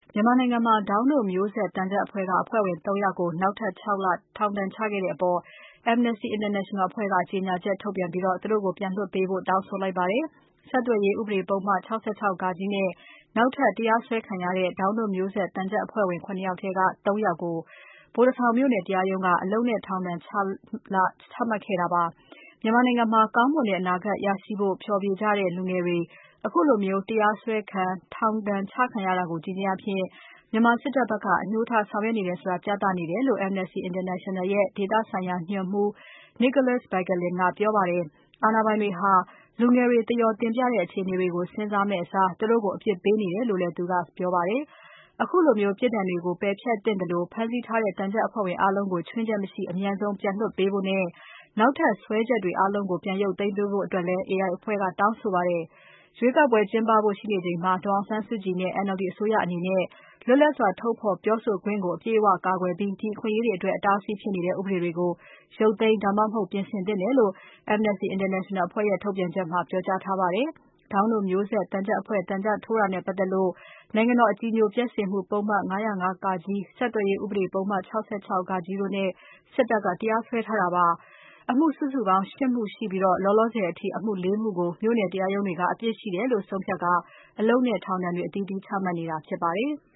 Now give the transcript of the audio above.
မြန်မာနိုင်ငံမှာ ဒေါင်းတို့မျိုးဆက်သံချပ်အဖွဲ့က အဖွဲ့ဝင် ၃ ယောက်ကို နောက်ထပ် ၆ လ ထောင်ဒဏ်ချခဲ့တဲ့အပေါ် Amnesty International အဖွဲ့က ကြေညာချက်ထုတ်ပြန်ပြီး သူတို့ကို ပြန်လွှတ်ပေးဖို့ တောင်းဆိုလိုက်ပါတယ်။ ဆက်သွယ်ရေးဥပဒေပုဒ်မ ၆၆ နဲ့ နောက်ထပ်တရားစွဲခံရတဲ့ ဒေါင်းတို့မျိုးဆက်သံချပ်အဖွဲ့ဝင် ၇ ယောက်ထဲက ၃ ယောက်ကို ဗိုလ်တထောင်မြို့နယ်တရားရုံးက အလုပ်နဲ့ထောင်ဒဏ် ၆ လ ချမှတ်ခဲ့တာပါ။ မြန်မာနိုင်ငံမှာ ကောင်းမွန်တဲ့ အနာဂတ်ရရှိဖို့ ဖျော်ဖြေကြတဲ့ လူငယ်တွေ ခုလိုတရားစွဲခံ ထောင်ဒဏ်ချခံရတာကို ကြည့်ခြင်းအားဖြင့် မြန်မာစစ်တပ်ဘက်က အငြိုးထားဆောင်ရွက်နေတယ်ဆိုတာ ပြသနေတယ်လို့ Amnesty International ရဲ့ ဒေသဆိုင်ရာညွှန်မှူး Nicholas Bequelin ကပြောပါတယ်။ အာဏာပိုင်တွေဟာ လူငယ်တွေ သရော်တင်ပြတဲ့ အခြေအနေတွေကို စဉ်းစားမယ့်အစား သူတို့ကို အပြစ်ပေးနေတယ်လို့လည်း သူကပြောပါတယ်။ ခုလိုပြစ်ဒဏ်တွေကို ပယ်ဖျက်သင့်သလို ဖမ်းဆီးထားတဲ့ သံချပ်အဖွဲ့ဝင်အားလုံးကို ခြွင်းချက်မရှိ အမြန်ဆုံးပြန်လွှတ်ပေးဖို့နဲ့ နောက်ထပ်စွဲချက်တွေအားလုံးကို ပြန်ရုပ်သိမ်းပေးဖို့လည်း AI အဖွဲ့က တောင်းဆိုပါတယ်။ ရွေးကောက်ပွဲကျင်းပဖို့ရှိနေချိန်မှာ ဒေါ်အောင်ဆန်းစုကြည်နဲ့ NLD အစိုးရအနေနဲ့ လွတ်လပ်စွာထုတ်ဖော်ပြောဆိုခွင့်ကို အပြည့်အဝကာကွယ်ပြီး ဒီအခွင့်အရေးတွေအတွက် အတားအဆီးဖြစ်နေတဲ့ ဥပဒေတွေကို ရုတ်သိမ်း ဒါမှမဟုတ် ပြင်ဆင်သင့်တယ်လို့ Amnesty International အဖွဲ့ရဲ့ ထုတ်ပြန်ချက်မှာ ပြောကြားထားပါတယ်။ ဒေါင်းတို့မျိုးဆက်သံချပ်အဖွဲ့ သံချပ်ထိုးတာနဲ့ပတ်သက်လို့ နိုင်ငံတော်အကြည်ညိုပျက်စေမှုပုဒ်မ ၅၀၅ (က) ဆက်သွယ်ရေးဥပဒေပုဒ်မ ၆၆ (ဃ) တို့နဲ့ စစ်တပ်က တရားစွဲထားတာပါ။ အမှုစုစုပေါင်း ၈ မှုရှိပြီး လောလောဆယ်အထိ အမှု ၄ မှုကို မြို့နယ်တရားရုံးတွေက အပြစ်ရှိတယ်လို့ ဆုံးဖြတ်ကာ အလုပ်နဲ့ ထောင်ဒဏ်တွေ အသီးသီးချမှတ်နေတာဖြစ်ပါတယ်။